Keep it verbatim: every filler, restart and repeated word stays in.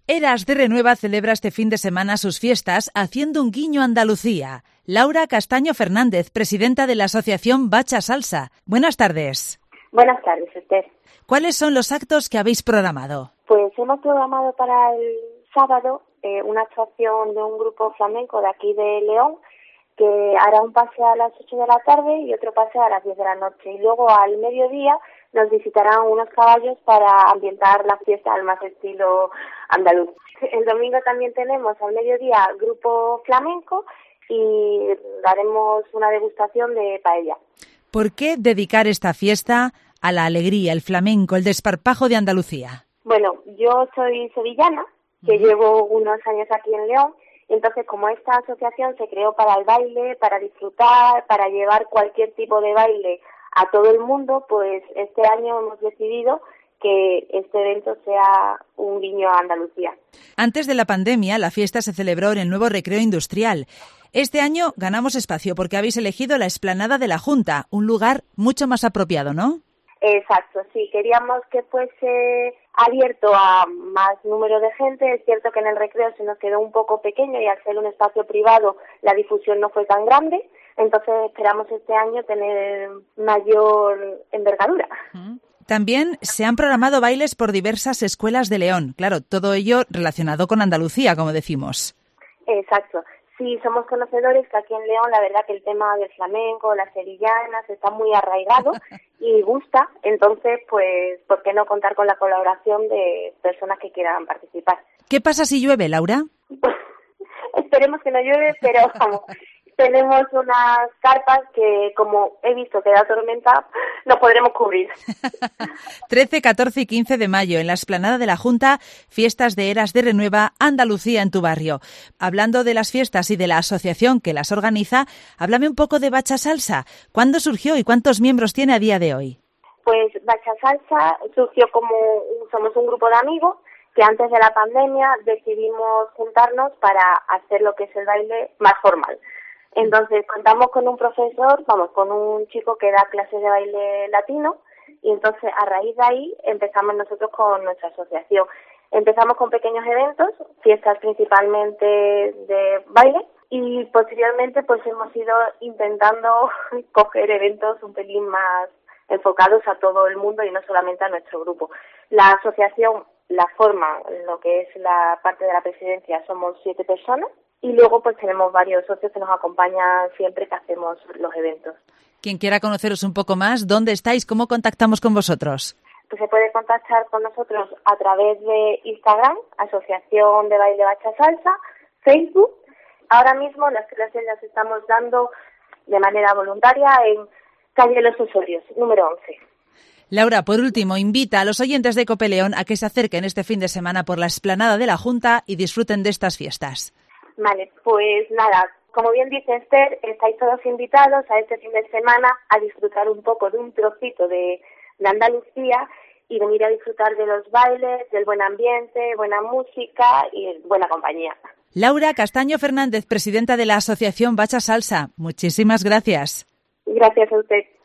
Eras de Renueva celebra este fin de semana sus fiestas haciendo un guiño a Andalucía. Laura Castaño Fernández, presidenta de la asociación Bacha Salsa. Buenas tardes. Buenas tardes, Esther. ¿Cuáles son los actos que habéis programado? Pues hemos programado para el sábado eh, una actuación de un grupo flamenco de aquí de León que hará un paseo a las ocho de la tarde y otro paseo a las diez de la noche. Y luego al mediodía nos visitarán unos caballos para ambientar la fiesta al más estilo andaluz. El domingo también tenemos al mediodía grupo flamenco y daremos una degustación de paella. ¿Por qué dedicar esta fiesta a la alegría, el flamenco, el desparpajo de Andalucía? Bueno, yo soy sevillana, que uh-huh. llevo unos años aquí en León, y entonces como esta asociación se creó para el baile, para disfrutar, para llevar cualquier tipo de baile a todo el mundo, pues este año hemos decidido que este evento sea un guiño a Andalucía. Antes de la pandemia, la fiesta se celebró en el nuevo recreo industrial. Este año ganamos espacio porque habéis elegido la explanada de la Junta, un lugar mucho más apropiado, ¿no? Exacto, sí, queríamos que fuese abierto a más número de gente. Es cierto que en el recreo se nos quedó un poco pequeño y al ser un espacio privado la difusión no fue tan grande, entonces esperamos este año tener mayor envergadura. También se han programado bailes por diversas escuelas de León, claro, todo ello relacionado con Andalucía, como decimos. Exacto. Sí, somos conocedores que aquí en León la verdad que el tema del flamenco, las sevillanas, está muy arraigado y gusta, entonces pues ¿por qué no contar con la colaboración de personas que quieran participar? ¿Qué pasa si llueve, Laura? Pues, esperemos que no llueve, pero vamos, tenemos unas carpas que como he visto que da tormenta, no podremos cubrir. trece, catorce y quince de mayo, en la explanada de la Junta, fiestas de Eras de Renueva, Andalucía en tu barrio. Hablando de las fiestas y de la asociación que las organiza, háblame un poco de Bacha Salsa. ¿Cuándo surgió y cuántos miembros tiene a día de hoy? Pues Bacha Salsa surgió como, somos un grupo de amigos que antes de la pandemia decidimos juntarnos para hacer lo que es el baile más formal. Entonces contamos con un profesor, vamos, con un chico que da clases de baile latino y entonces a raíz de ahí empezamos nosotros con nuestra asociación. Empezamos con pequeños eventos, fiestas principalmente de baile y posteriormente pues hemos ido intentando coger eventos un pelín más enfocados a todo el mundo y no solamente a nuestro grupo. La asociación la forma, lo que es la parte de la presidencia, somos siete personas. Y luego pues tenemos varios socios que nos acompañan siempre que hacemos los eventos. Quien quiera conoceros un poco más, ¿dónde estáis? ¿Cómo contactamos con vosotros? Pues se puede contactar con nosotros a través de Instagram, Asociación de Baile Bacha Salsa, Facebook. Ahora mismo las clases las estamos dando de manera voluntaria en calle Los Osorios, número once. Laura, por último, invita a los oyentes de Cope León a que se acerquen este fin de semana por la explanada de la Junta y disfruten de estas fiestas. Vale, pues nada, como bien dice Esther, estáis todos invitados a este fin de semana a disfrutar un poco de un trocito de, de Andalucía y venir a disfrutar de los bailes, del buen ambiente, buena música y buena compañía. Laura Castaño Fernández, presidenta de la asociación Bacha Salsa, muchísimas gracias. Gracias a usted.